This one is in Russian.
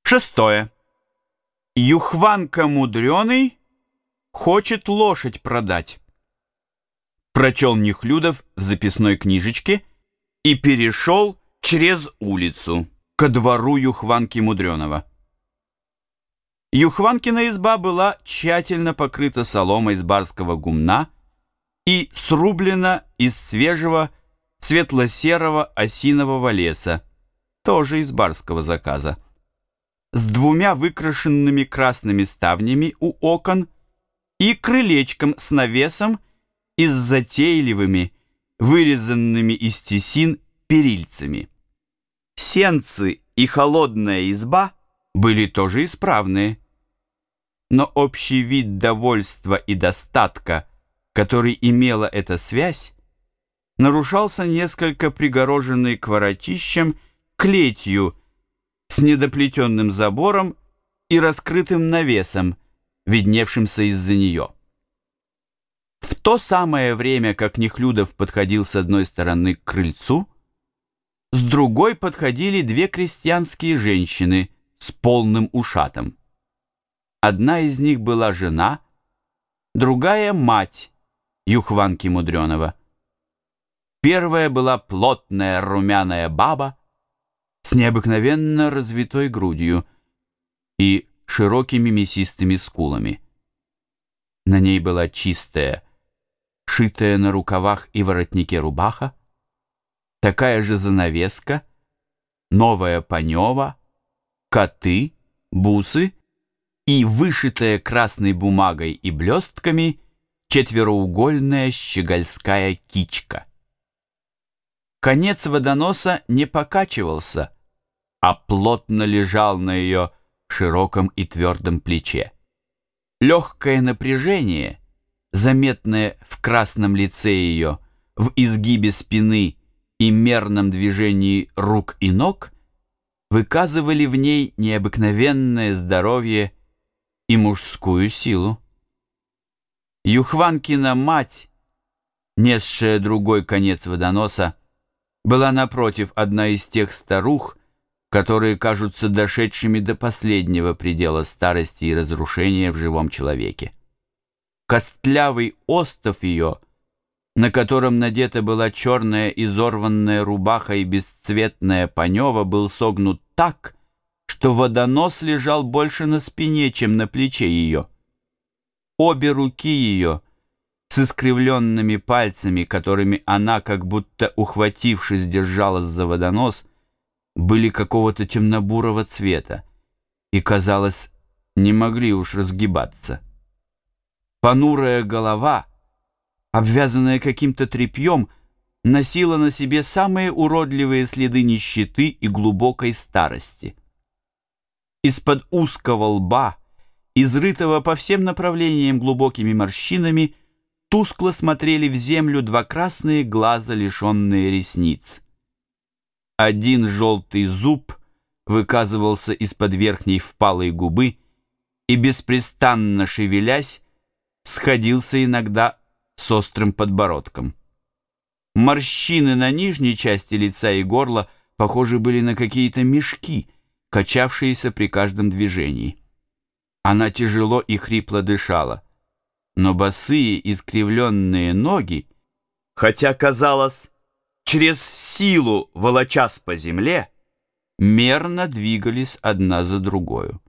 Шестое. Юхванка мудреный хочет лошадь продать. Прочел Нехлюдов в записной книжечке и перешел через улицу ко двору Юхванки Мудреного. Юхванкина изба была тщательно покрыта соломой с барского гумна и срублена из свежего светло-серого осинового леса, тоже из барского заказа, с двумя выкрашенными красными ставнями у окон и крылечком с навесом и с затейливыми, вырезанными из тесин перильцами. Сенцы и холодная изба были тоже исправные, но общий вид довольства и достатка, который имела эта связь, нарушался несколько пригороженной к воротищам клетью с недоплетенным забором и раскрытым навесом, видневшимся из-за нее. В то самое время, как Нехлюдов подходил с одной стороны к крыльцу, с другой подходили две крестьянские женщины с полным ушатом. Одна из них была жена, другая — мать Юхванки Мудреного. Первая была плотная румяная баба с необыкновенно развитой грудью и широкими мясистыми скулами. На ней была чистая, шитая на рукавах и воротнике рубаха, такая же занавеска, новая панева, коты, бусы и вышитая красной бумагой и блестками четвероугольная щегольская кичка. Конец водоноса не покачивался, а плотно лежал на ее широком и твердом плече. Легкое напряжение, заметное в красном лице ее, в изгибе спины и мерном движении рук и ног, выказывали в ней необыкновенное здоровье и мужскую силу. Юхванкина мать, несшая другой конец водоноса, была, напротив, одна из тех старух, которые кажутся дошедшими до последнего предела старости и разрушения в живом человеке. Костлявый остов ее, на котором надета была черная изорванная рубаха и бесцветная панева, был согнут так, что водонос лежал больше на спине, чем на плече ее. Обе руки ее, с искривленными пальцами, которыми она, как будто ухватившись, держалась за водонос, были какого-то темно-бурого цвета и, казалось, не могли уж разгибаться. Понурая голова, обвязанная каким-то тряпьем, носила на себе самые уродливые следы нищеты и глубокой старости. Из-под узкого лба, изрытого по всем направлениям глубокими морщинами, тускло смотрели в землю два красные глаза, лишенные ресниц. Один желтый зуб выказывался из-под верхней впалой губы и, беспрестанно шевелясь, сходился иногда с острым подбородком. Морщины на нижней части лица и горла похожи были на какие-то мешки, качавшиеся при каждом движении. Она тяжело и хрипло дышала, но босые искривленные ноги, хотя, казалось, через силу волочась по земле, мерно двигались одна за другою.